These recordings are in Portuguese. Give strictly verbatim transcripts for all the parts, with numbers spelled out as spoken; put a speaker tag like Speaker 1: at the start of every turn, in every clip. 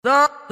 Speaker 1: D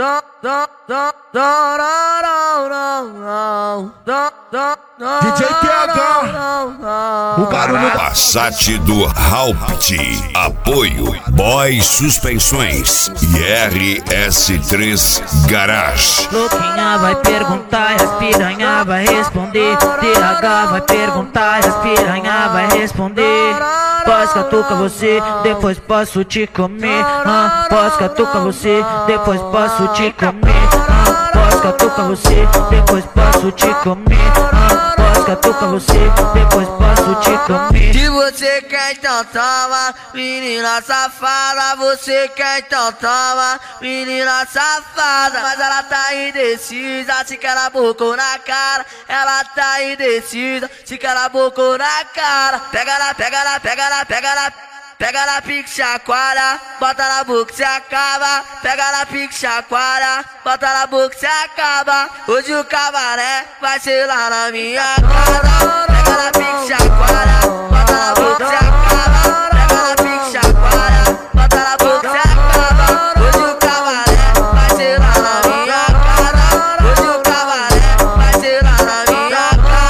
Speaker 1: J T H, o barulho
Speaker 2: Passat do Haupt, apoio Boy Suspensões e R S três Garage.
Speaker 3: Louquinha vai perguntar e as piranha vai responder. T H vai perguntar e as piranha vai responder. Posso catucar você, depois posso te comer. Ah, posso catucar você, depois posso te comer. Ah, posso catucar você, depois posso te comer. Ah, posso catucar você, depois posso te comer.
Speaker 1: Se você quer então toma, menina safada. Você quer então toma, menina safada. Mas ela tá indecisa, se quer na boca ou na cara. Ela tá indecisa, se quer na boca ou na cara. Pega lá, pega lá, pega lá, pega lá. Pega na pique, chacoalha, bota na boca, se acaba. Pega na pique, chacoalha, bota na boca, se acaba. Hoje o cabaré vai ser lá na minha casa. Pega na pique, chacoalha, bota na boca, se acaba. Pega na pique, chacoalha, bota na boca, se acaba. Hoje o cabaré vai ser lá na minha casa. Hoje o cabaré vai ser lá na minha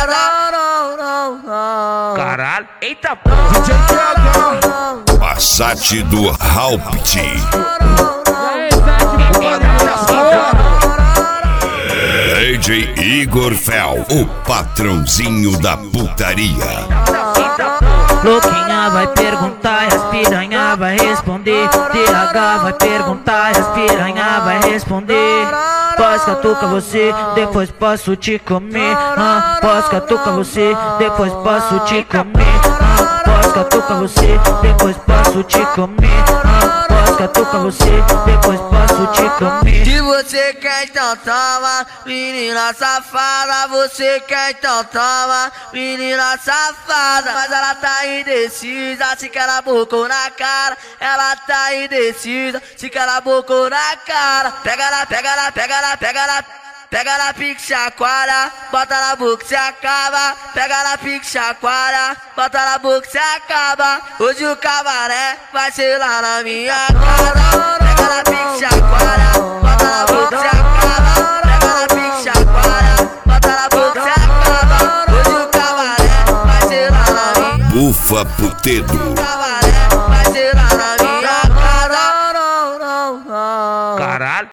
Speaker 1: casa.
Speaker 3: Caralho, eita porra.
Speaker 1: D J T H,
Speaker 2: Passat do Haupt. D J Igor Fel, o patrãozinho da putaria.
Speaker 3: Louquinha vai perguntar e as piranha vai responder. T H vai perguntar e as piranha vai responder. Posso catucar você, depois posso te comer. Ah, posso catucar você, depois posso te comer. Ah, posso catucar você, depois posso te comer. Ah, posso catucar você, depois posso te comer.
Speaker 1: se você quer então toma, menina safada. Você quer então toma, menina safada. Mas ela tá indecisa, se quer na boca ou na cara. Ela tá indecisa, se quer na boca ou na cara. Pega lá, pega lá, pega lá, pega lá. Pega na pique, chacoalha, bota na boca, se acaba. Pega na pique, chacoalha, bota na boca, se acaba. Hoje o cabaré vai ser lá na minha casa. Pega na pique, chacoalha, bota na boca, se acaba. Pega na pique, chacoalha, bota na boca, se acaba. Hoje o cabaré vai ser lá na minha
Speaker 2: Bufa Putedo.
Speaker 1: casa. Cabaré vai ser lá na minha